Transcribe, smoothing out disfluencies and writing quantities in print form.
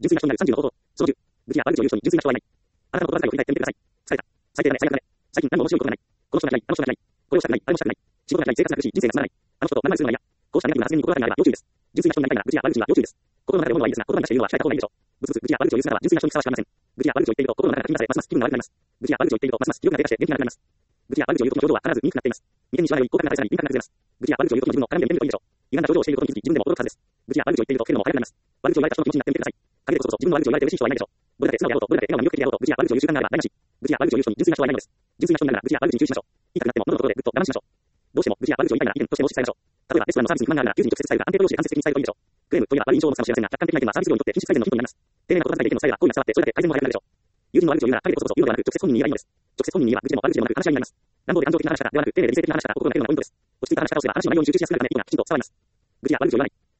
純粋な人になる30の方法。その10。愚痴や悪口を言う人に純粋な人はいない。あなたの言葉遣いを振り返ってみてください。疲れた。最低だね、最悪だね。最近何も面白いことがない。この人が嫌い、あの人が嫌い。これをしたくない、あれもしたくない。仕事が嫌い、生活が苦しい、人生がつまらない。あの人と何々するのが嫌。こうしたネガティブな発言に心当たりがあれば要注意です。純粋な人になりたいなら愚痴や悪口には要注意です。心の中で思うのはいいですが、言葉に出して言うのは控えた方がいいでしょう。ブツブツ愚痴や悪口を言う姿は純粋な人にふさわしくありません。愚痴や悪口を言っていると心の中が気になってますます気分が悪くなります。愚痴や悪口を言っているとますます気力が低下して元気がなくなります。愚痴や悪口を言う時の表情は必ず醜くなっています。眉間にしわが寄り、好感が垂れ下がり、敏感が崩れます。愚痴や悪口を言う時の自分の絡みを見てみるといいでしょう。歪んだ表情をしていることに気づき、自分でも驚くはずです。愚痴や悪口を言っていると、けるのも早くなります。悪口を言われた人の気持ちになってみてください。陰でこそ自分の悪口を言われて嬉しい人はいないでしょう。どれだけ素直であろうと、どれだけ笑顔が魅力的であろうと、愚痴や悪口を言う習慣があれば台無し。愚痴や悪口を言う人に純粋な人はいないのです。純粋な人になるなら愚痴や悪口に注意しましょう。言いたくなっても喉のところでぐっと我慢しましょう。どうしても愚痴や悪口を言いたいなら意見として放置伝えましょう。例えばレストランのサービスに不満があるなら、求人に直接伝えるか、安定プローチで間接的に伝えるといいでしょう。クレームといえば悪い印象を持つかもしれませんが、客観的な意見はサービス業にとって品質改善のヒントになります。丁寧な言葉遣いで意見の伝えが好意が伝わって、それだけ改善も早くなるでしょう。友人の悪口を言うなら陰でこそこそ言うのではなく、直接本人に言えばいいのです。直接本人に言えば愚痴でも悪口でもなく話し合いになります。乱暴で感情的な話からではなく、丁寧で理性的な話から心がけるのがポイントです。落ち着いた話し方をすれば話の内容に集中しやすくなるため、意見がきちんと伝わります。愚痴や悪口を言わない。